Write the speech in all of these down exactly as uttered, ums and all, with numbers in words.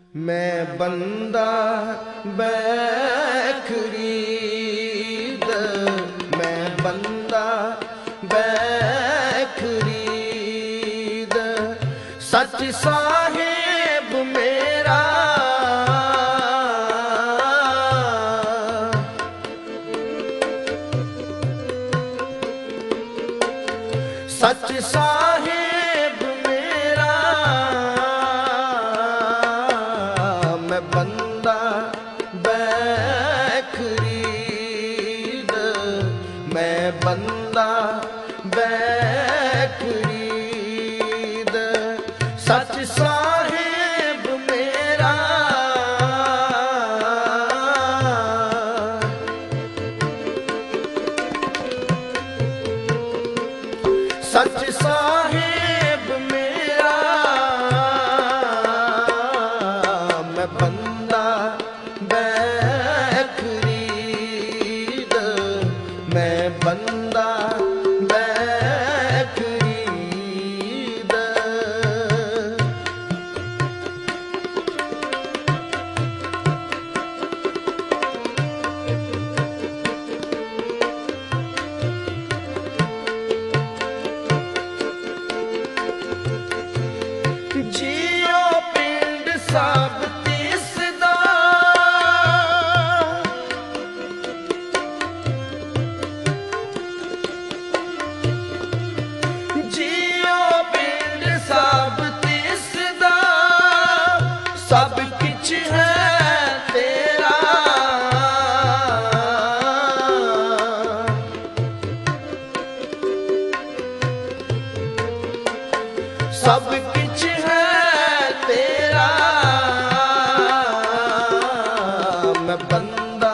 मैं बंदा बैखरीद, मैं बंदा बैखरीद, सच साहिब मेरा सच साहिब मेरा, मैं बंदा बैखरीद, मैं बंदा बैखरीद, सच साहिब मेरा, सच साहिब मेरा, मैं बंदा बैखरीद, मैं बंदा बैखरीद। जियो पिंड सब तिसदा, जियो पिंड सब तिसदा, सब किछ है तेरा, सब किछ है तेरा, मैं बंदा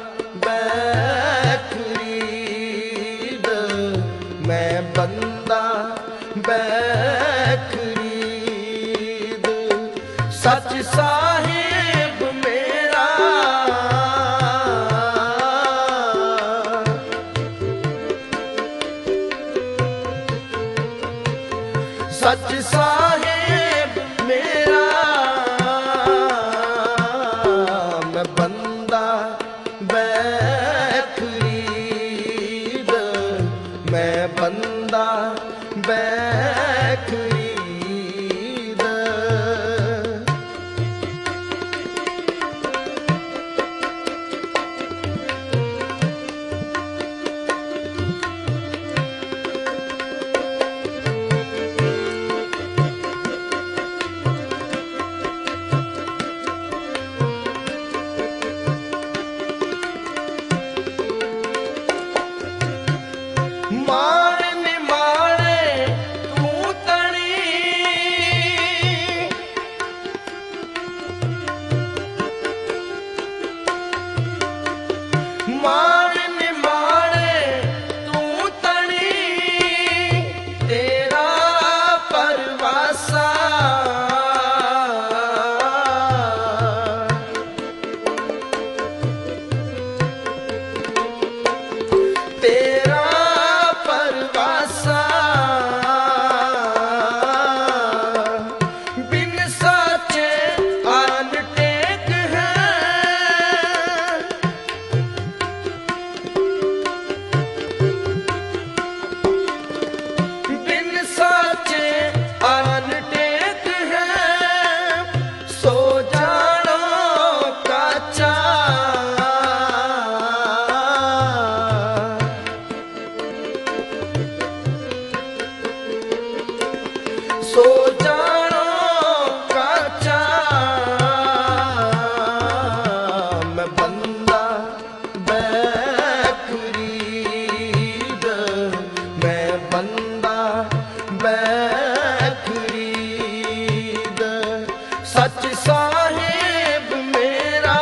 बैखरीद, मैं बंदा बैखरीद, सच साहिब मेरा, सच साहिब मेरा, मैं बंदा बैखरीद, मैं बंदा बैखरीद। मारने मारे तू तणी, मारने मारे तू तणी, तेरा परवासा, तेरा परवासा, बिन साचे आन टेक है, बिन साचे आन टेक है, सो जानो काचा, सो जानो काचा, मैं बंदा बैखरीद, मैं बंदा बैखरीद, सच साहिब मेरा,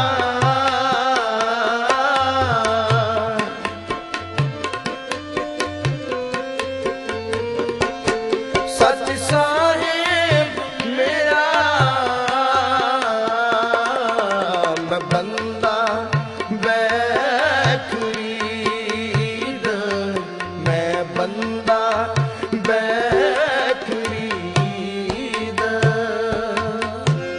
सच साहिब मेरा, मैं बंदा बैखरीद, मैं बंदा बैखरीद।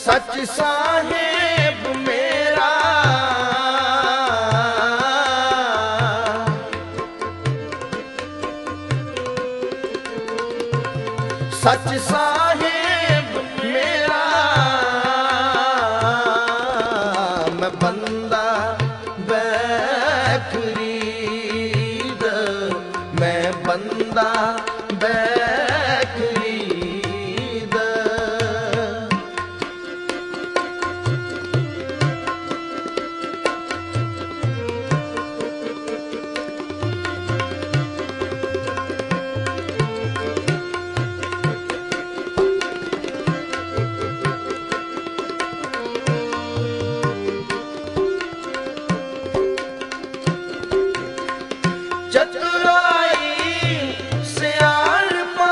सच साहिब मेरा सच साहिब मेरा मैं बंदा बैखरीद मैं बंदा बैखरीद चतुराई सियाणपा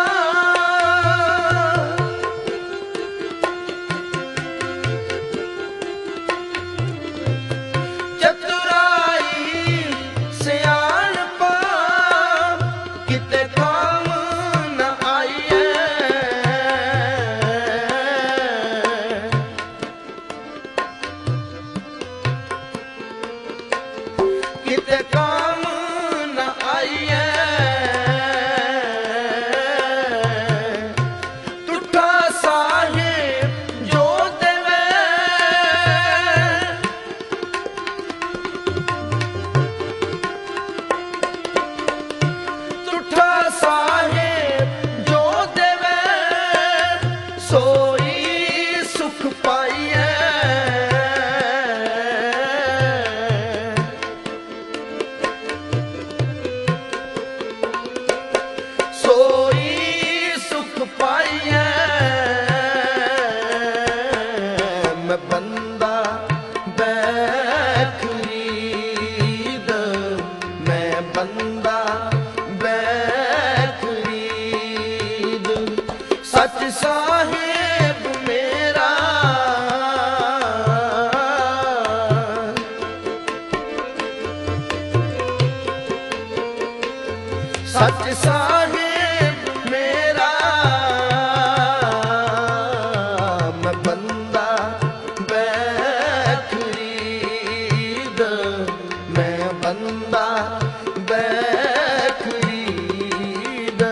चतुराई सियाणपा किते काम न आईए किते काम टूटा साहिब जो देवे टूटा साहिब जो देवे सोई सुख पाइए सोई सुख पाइए मैं बंदा बैखरीद मैं बंदा बैखरीद सच साहिब मेरा सच साहिब मेरा मैं बंदा बैखरीद मैं बंदा बैखरीद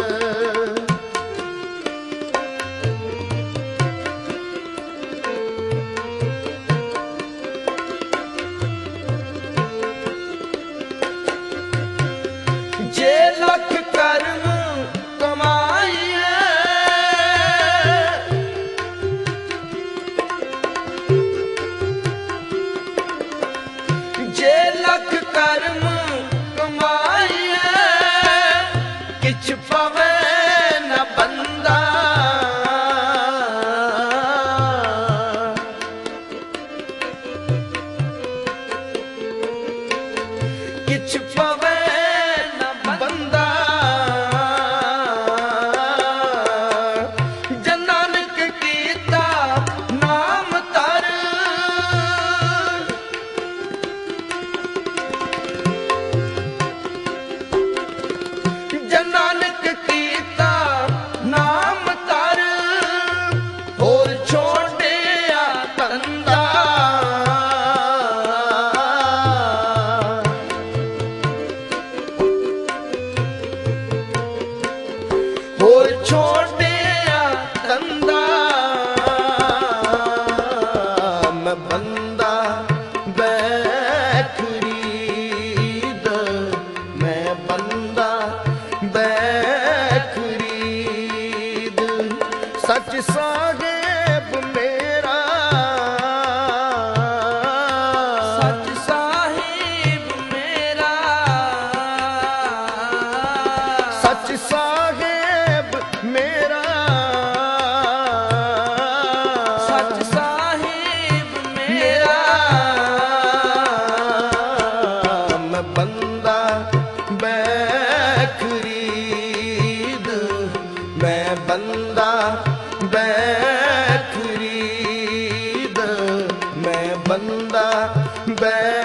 जे लख कर्म कमाइए जे लख कर्म कमाइए किछ पवे न बंदा किछ पवे नानक कीता नाम तर होर छोड़िया धंधा होर छोड़िया धंधा मैं बंदा बैखरीद मैं बंदा बैखरीद सच साहिब मेरा सच साहिब मेरा सच साहिब मेरा सच साहिब मेरा मैं बंदा बैखरीद मैं बंदा बैखरीद मैं बंदा बै